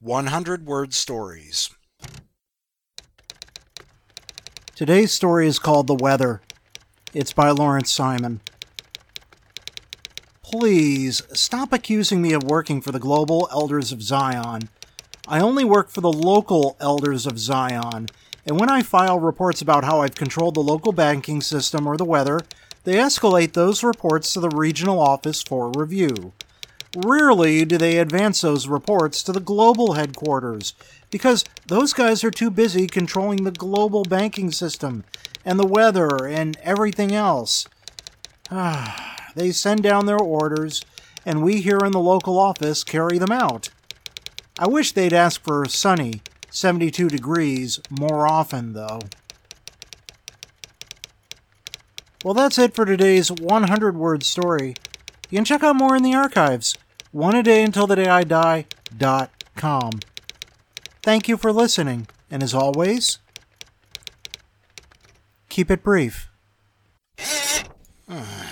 100-word stories. Today's story is called The Weather. It's by Lawrence Simon. Please, stop accusing me of working for the Global Elders of Zion. I only work for the local Elders of Zion, and when I file reports about how I've controlled the local banking system or the weather, they escalate those reports to the regional office for review. Rarely do they advance those reports to the global headquarters, because those guys are too busy controlling the global banking system and the weather and everything else. They send down their orders, and we here in the local office carry them out. I wish they'd ask for sunny, 72 degrees more often, though. Well, that's it for today's 100-word story. You can check out more in the archives. oneadayuntilthedayidie.com. Thank you for listening, and as always, keep it brief.